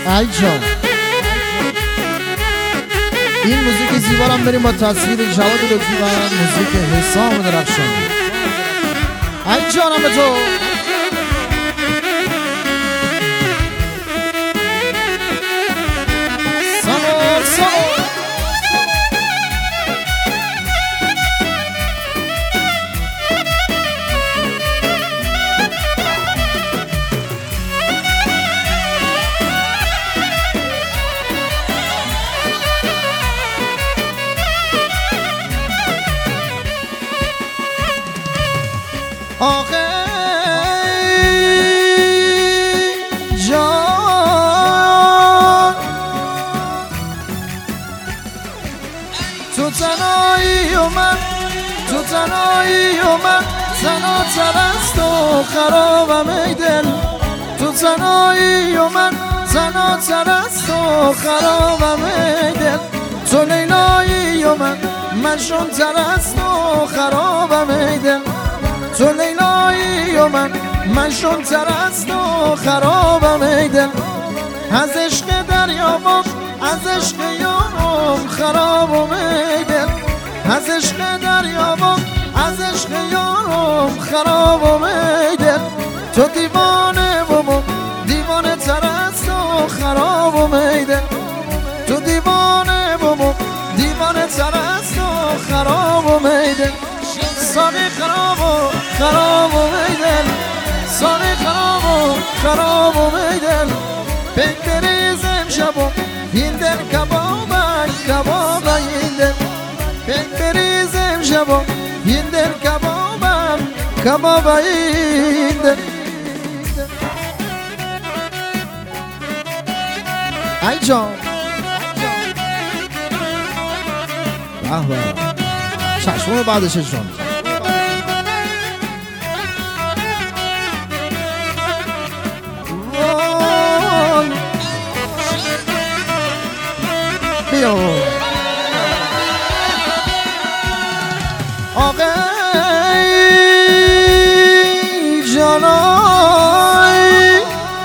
ای جان این موزیک زیبا رو بریم با تصویر جواد لطفی و موزیک حسام درخشان. ای جانم به تو آخه جان تو تنهایی و من تنها تر است و خرابم ای دل. تو تنهایی و من تنها تر است و خرابم ای دل. تو لیلایی و من مجنون تر است و خرابم ای دل. تو لیلایی و من مجنون تر است و خرابم ای دل. از عشق دریابم از عشق یارم خرابم ای دل. از عشق دریابم از عشق یارم خرابم ای دل. تو دیوانه و من دیوانه تر است و خرابم ای دل. تو دیوانه و من دیوانه تر است و خرابم ای دل. ساقی خرابم ای دل. ساقی خرابم ای دل. بین بریز امشبم این دل کباب این دل. بین بریز امشبم این دل کباب این دل. ای جان به چشمون بعدش جان بیا آقای جانای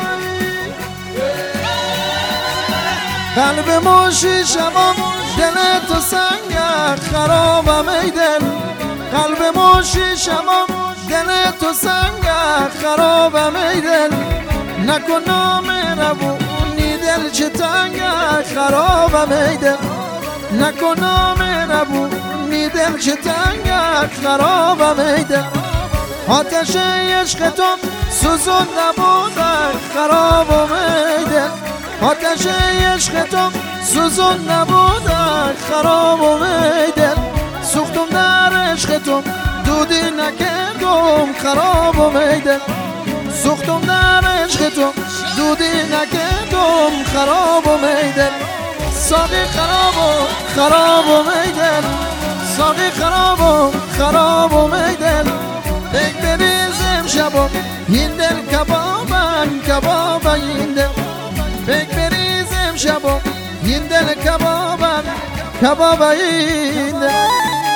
قلب موشی شمام دل تو سنگ خرابم ای دل. قلب موشی شمام دل تو سنگ خرابم ای دل. نکن نام ربونی دل چه تنگ خرابم ای دل. نکن نام ربونی دل چه تنگ خرابم ای دل. آتش عشق تو سوزون نبود خرابم ای دل. آتش عشق تو سوزون نبود خرابم ای دل. سوختم در عشق تو دودی نکردم خرابم ای دل. سوختم در عشق تو دودی نکردم خرابم ای دل. ساقی خرابم ای دل. ساقی خرابم ای دل. بگ بریز امشبم این دل کباب این دل. بگ بریز امشبم این دل کباب این دل.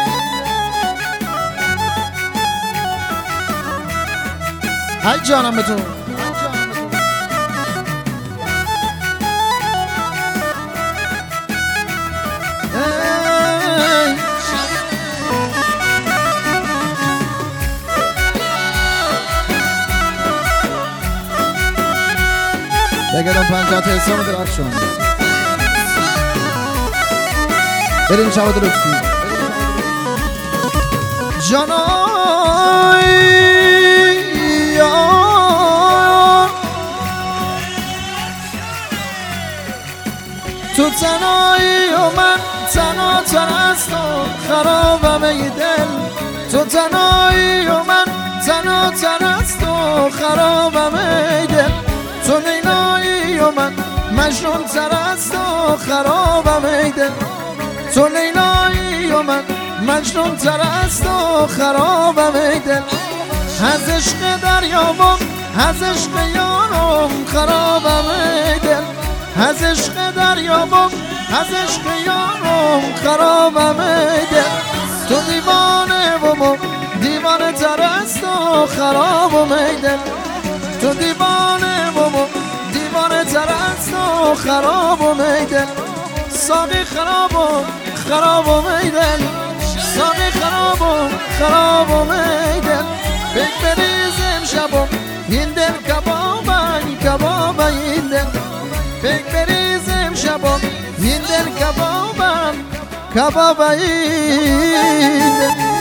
ای جانم به تو بگردم پنجات حسام درخشان. بریم جواد لطفی جانای تو تنهایی و من تنها تر است و خرابم ای دل. تو تنهایی و من تنها تر است و خرابم ای دل. تو لیلایی و من مجنون تر است و خرابم ای دل. تو لیلایی و من مجنون تر است و خرابم ای دل. از عشق دریابم از عشق یارم خرابم ای دل. از عشق دریابم از عشق یارم خرابم ای دل. تو دیوانه و من دیوانه تر است و خرابم ای دل. تو دیوانه و من دیوانه تر است و خراب و میدل ساقی خراب و میدل ساقی خراب و میدل بک بریزم شبم این دل کباب این دل بک بریزم شبم این دل کباب این دل